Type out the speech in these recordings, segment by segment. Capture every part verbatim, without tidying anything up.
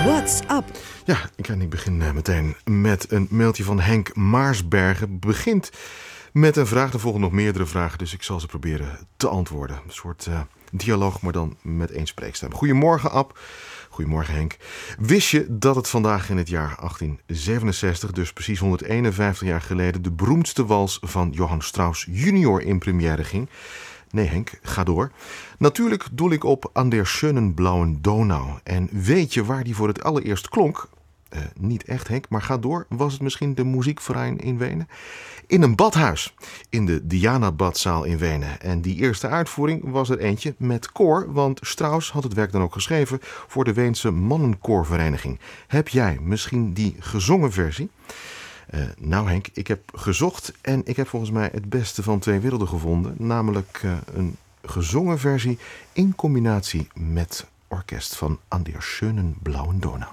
What's up? Ja, en ik begin meteen met een mailtje van Henk Maarsbergen. Begint met een vraag, er volgen nog meerdere vragen, dus ik zal ze proberen te antwoorden. Een soort uh, dialoog, maar dan met één spreekstem. Goedemorgen, Ab. Goedemorgen, Henk. Wist je dat het vandaag in het jaar achttien zevenenzestig, dus precies honderdeenenvijftig jaar geleden, de beroemdste wals van Johann Strauss junior in première ging? Nee, Henk, ga door. Natuurlijk doel ik op An der schönen blauen Donau. En weet je waar die voor het allereerst klonk? Uh, niet echt, Henk, maar ga door. Was het misschien de Muziekverein in Wenen? In een badhuis, in de Diana-badzaal in Wenen. En die eerste uitvoering was er eentje met koor, want Strauss had het werk dan ook geschreven voor de Weense mannenkoorvereniging. Heb jij misschien die gezongen versie? Uh, nou Henk, ik heb gezocht en ik heb volgens mij het beste van twee werelden gevonden. Namelijk uh, een gezongen versie in combinatie met orkest van An der schönen blauen Donau.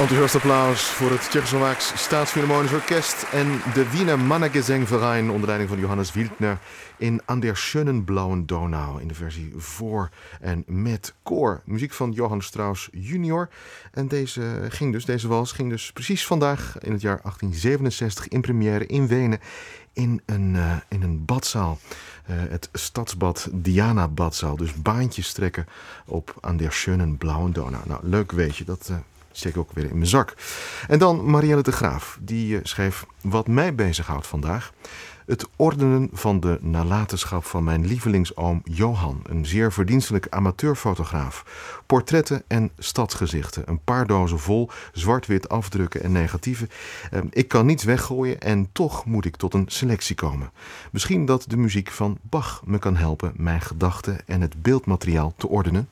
Enthousiast applaus voor het Tsjechoslowaaks Staatsfilharmonisch Orkest en de Wiener Mannengesangverein onder leiding van Johannes Wildner in An der schönen blauen Donau in de versie voor en met koor. Muziek van Johann Strauss junior. En deze, ging dus, deze wals ging dus precies vandaag in het jaar achttien zevenenzestig in première in Wenen in een, uh, in een badzaal. Uh, het stadsbad Diana badzaal. Dus baantjes trekken op An der schönen blauen Donau. Nou, leuk weet je, dat... Uh, steek ik ook weer in mijn zak. En dan Marielle de Graaf, die uh, schreef: wat mij bezighoudt vandaag, het ordenen van de nalatenschap van mijn lievelingsoom Johan, een zeer verdienstelijk amateurfotograaf. Portretten en stadsgezichten, een paar dozen vol, zwart-wit afdrukken en negatieven. Uh, ik kan niets weggooien en toch moet ik tot een selectie komen. Misschien dat de muziek van Bach me kan helpen mijn gedachten en het beeldmateriaal te ordenen.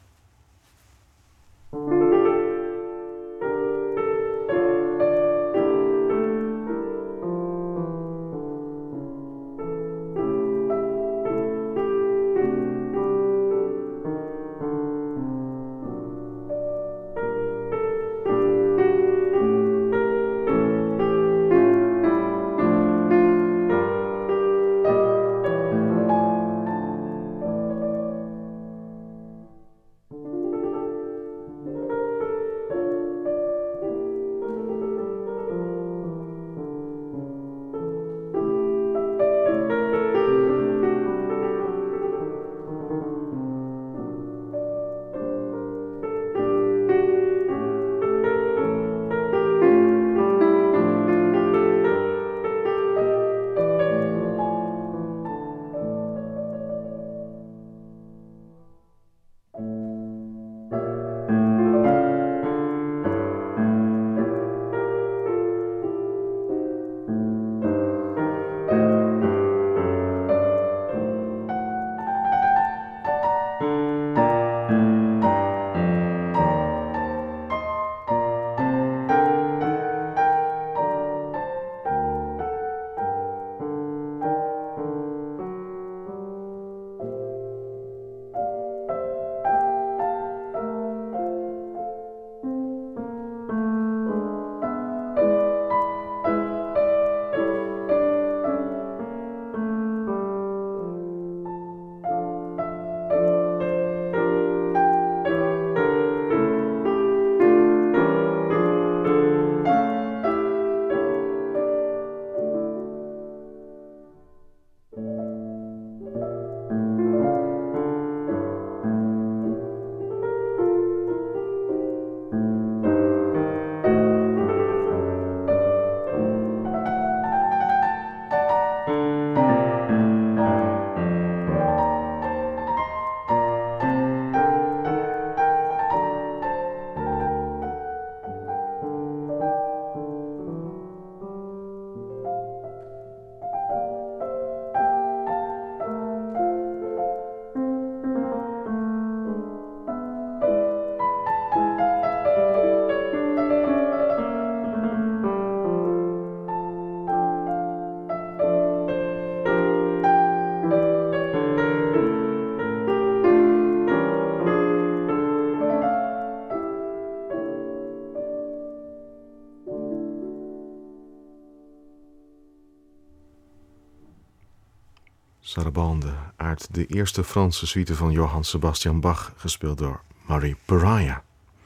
Sarabande uit de eerste Franse suite van Johann Sebastian Bach, gespeeld door Marie Pariah.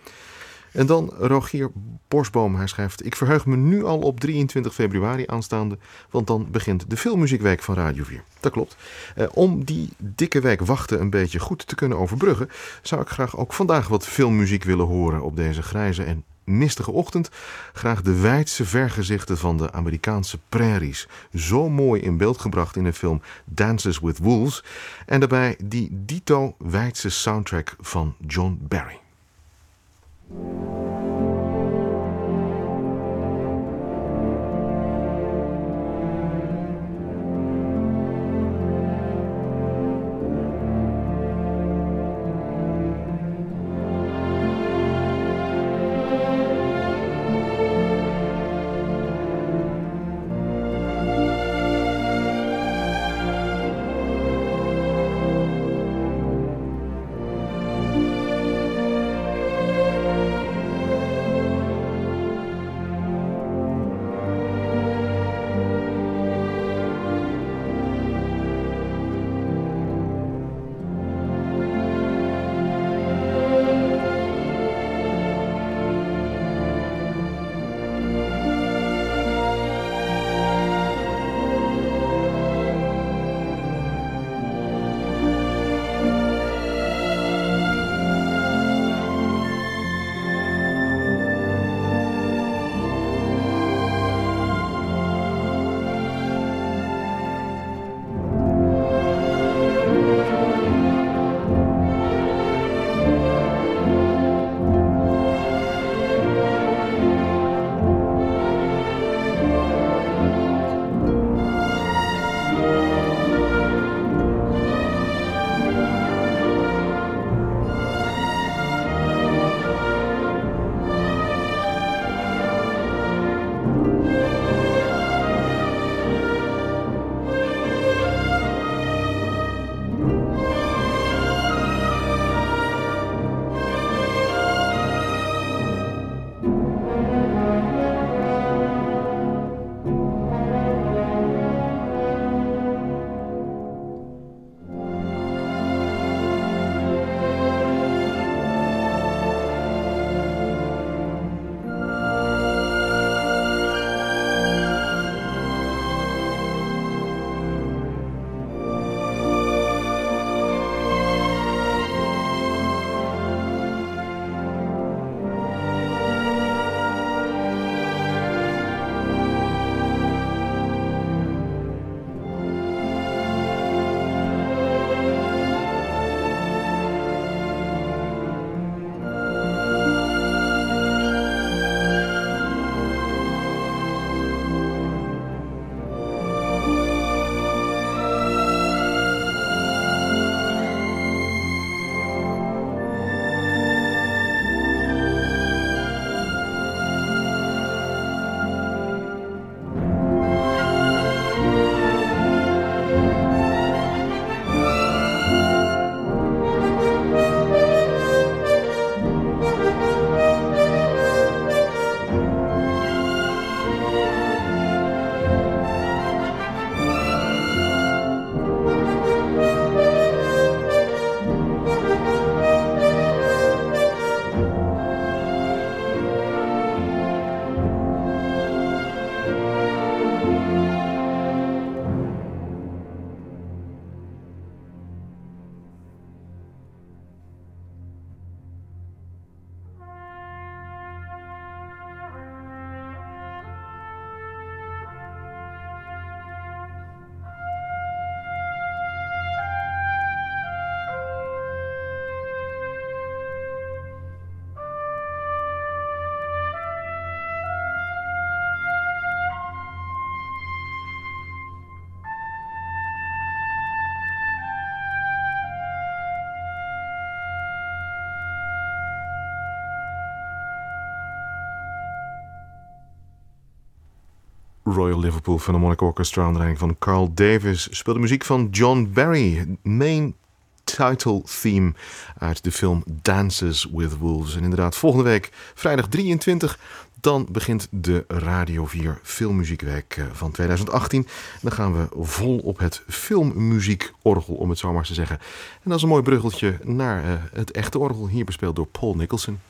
En dan Rogier Borsboom, hij schrijft: ik verheug me nu al op drieëntwintig februari aanstaande, want dan begint de Filmmuziekweek van Radio vier. Dat klopt. Eh, om die dikke week wachten een beetje goed te kunnen overbruggen, zou ik graag ook vandaag wat filmmuziek willen horen op deze grijze en mistige ochtend. Graag de wijdse vergezichten van de Amerikaanse prairies. Zo mooi in beeld gebracht in de film Dances with Wolves. En daarbij die dito wijdse soundtrack van John Barry. Royal Liverpool Philharmonic Orchestra onder leiding van Carl Davis speelde muziek van John Barry, main title theme uit de film Dances with Wolves. En inderdaad, volgende week, vrijdag drieëntwintig, dan begint de Radio vier Filmmuziekweek van twintig achttien. Dan gaan we vol op het filmmuziekorgel, om het zo maar eens te zeggen. En dat is een mooi bruggeltje naar uh, het echte orgel, hier bespeeld door Paul Nicholson.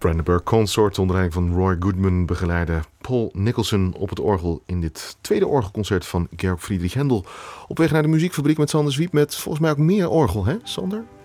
Brandenburg Consort onder leiding van Roy Goodman begeleidde Paul Nicholson op het orgel in dit tweede orgelconcert van Georg Friedrich Händel. Op weg naar de muziekfabriek met Sander Zwiep met volgens mij ook meer orgel, hè Sander?